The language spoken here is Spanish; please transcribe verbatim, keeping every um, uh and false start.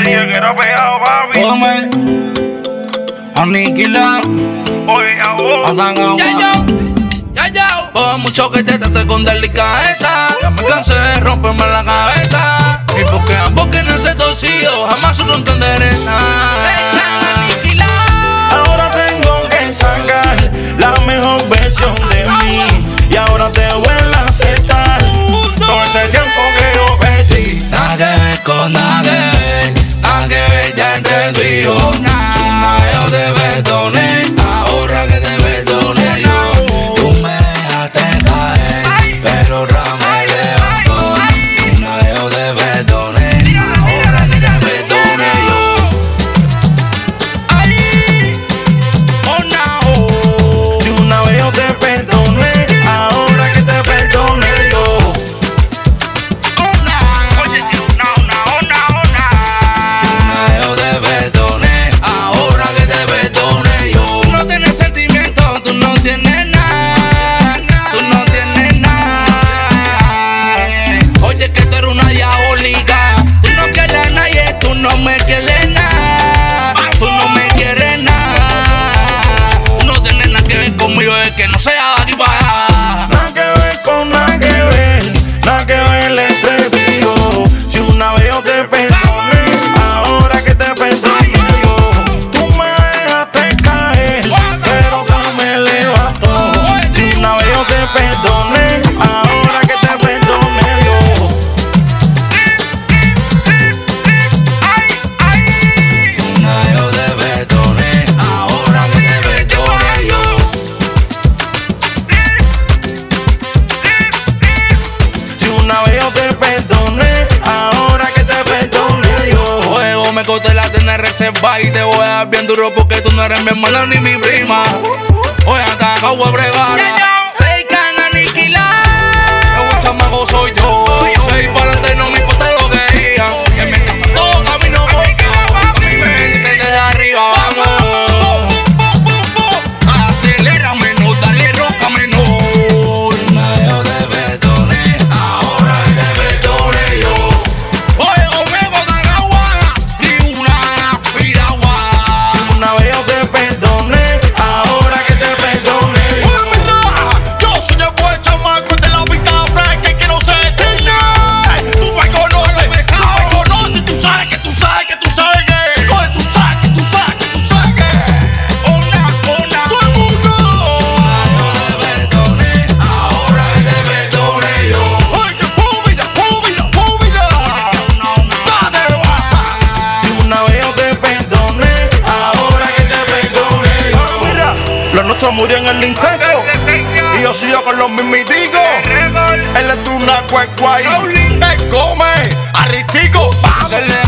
dije que era pegado, papi. Come, aniquila, Oye, a vos. atangao. Ya yo, ya yo. Por mucho que te trate con delicadeza, ya me cansé de romperme la cabeza. Y porque ambos que no se torcido, jamás uno entendereza. Ahora tengo que sacar la mejor versión de mí. Y ahora te vuelvo a aceptar todo ese tiempo que yo perdí. Nada que ver con nada que ver, nada que ver ya entre tú y yo. Nada yo te perdoné, ahora que te perdoné yo. Tú me dejaste caer, pero ahora me levanto. Nada yo te perdoné, ahora que te perdoné yo. Ay, oh no. Si una vez yo te perdoné, ahora que te perdoné yo. Oye, una, una, una, una. Nada yo te perdoné, ahora que te perdoné yo. Tú no tienes sentimientos, tú no tienes nada, tú no tienes nada. Oye, que tú eres una diabólica, tú no quieres a nadie, tú no me quieres nada, tú no me quieres nada. Tú no tienes nada que ver conmigo, es que no sea de aquí para allá. Nada que ver con nada que ver, nada que ver entre tú y yo. Si una vez yo te perdoné, ahora que te perdoné yo. Tú me dejaste caer, pero tú me levantó. Si una vez yo te perdoné, ahora que te perdoné yo. Nada yo te perdoné, ahora que te perdoné yo. Si una vez yo te perdoné, ahora que te perdoné yo. Luego me corté la tena reserva y te voy a dar bien duro porque tú no eres mi hermana ni mi prima. Oye, hasta acá voy a bregar. Se can aniquilar. El chamaco soy yo. Seis para adelante, no me importa lo que digan. Que me está todo camino corto. A mí me dicen desde arriba, vamos. Acelera menor, dale roca menor. Nada yo te perdoné, ahora que te perdoné yo. Oye, conmigo tan agua. Ni una piragua. Una vez yo te perdoné, ahora que te perdoné yo. Yo soy el buen chamaco de la vida fresca y que no se detiene. Tú me conoces, tú me conoces, tú sabes que tú sabes que tú sabes que. Oye, tú sabes que tú sabes que tú sabes que. Una, una. Todo el mundo. Nada yo te perdoné, ahora que te perdoné yo. Oye, que fúmila, fúmila, fúmila. Dale, WhatsApp. Si una vez yo te perdoné, ahora que te perdoné yo. Mira, los nuestros murieron en el intento y yo sigo con los mismiticos. Él es una cuecuay, él come, arritico, Se le